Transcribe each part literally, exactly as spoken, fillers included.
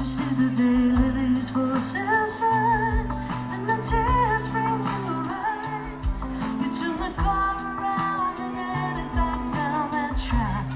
sees the daylilies voices sigh, and the tears spring to her eyes. You turn the car around and headed back down that track.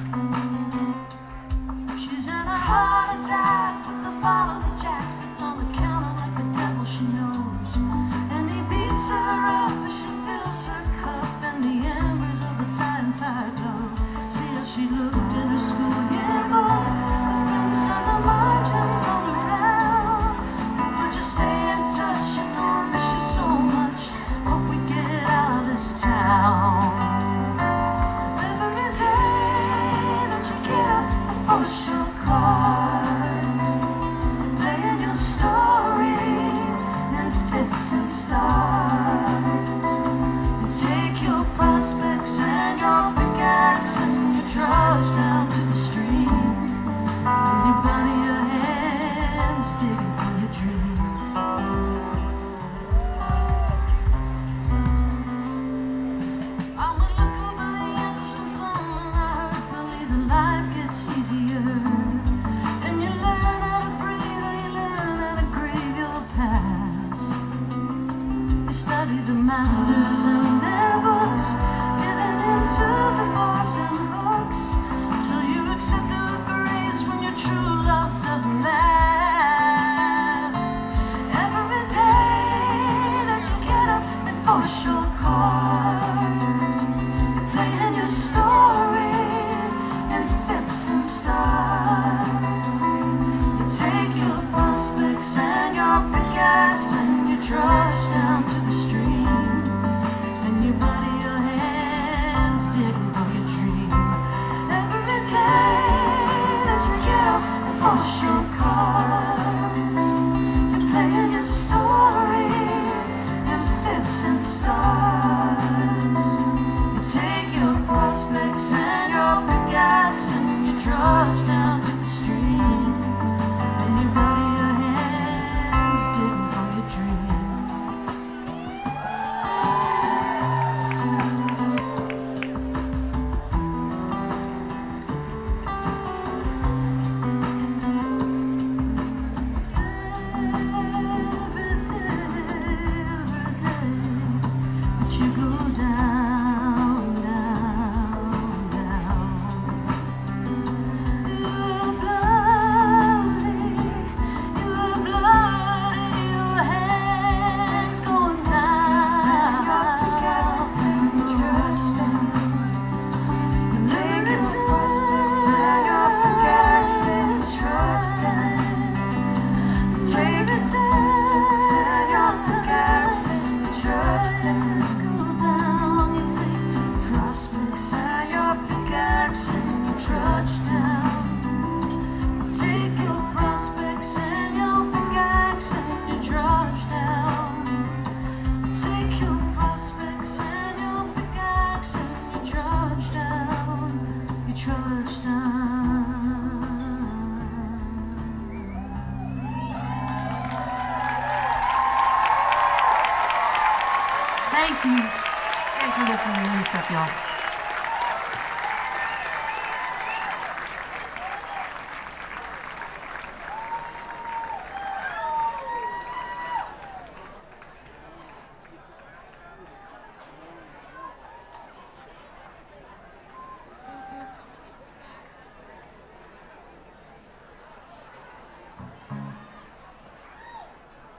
She's in a heart attack with the bottle of Jack sits on the counter like the devil she knows. And he beats her up as she fills her cup, and the embers of the dying fire glow. See how she looked in her school yearbook, the fence on the margins all around. Would you stay in touch? You know I miss you so much. Hope we get out of this town. Every day that you get up before your cards, playing your story in fits and starts. You take your prospects and your pickaxe and you trudge down to the stream, and you bury your hands digging for your dream. I would look over the answers from someone I heard believes that life gets easier, and you learn how to breathe, or you learn how to grieve your past. You study the masters and their books, giving into the barbs and hooks, till you accept the grace when your true love doesn't last. Every day that you get up and force your cards, you're playing your story in fits and starts. You take your prospects and your pickaxe and you trudge down to the stream, and you bury your hands digging for your dream. Every day that you get up and force your cards, you're playing your story in fits and starts. You take your prospects and your pickaxe and you trudge down to the stream, and you bury your hands digging for your dream. But you go down, down, down. You're bloody, you're bloody, your hands going down. You take it down, your pickaxe and trust down. You take it down, your pickaxe and trust down. You take prospects and your pickaxe and you trudge down. You take your prospects and your pickaxe and you trudge down. You take your prospects and your pickaxe and you trudge down. You trudge down. Thank you. Thanks for listening to New Stuff, y'all.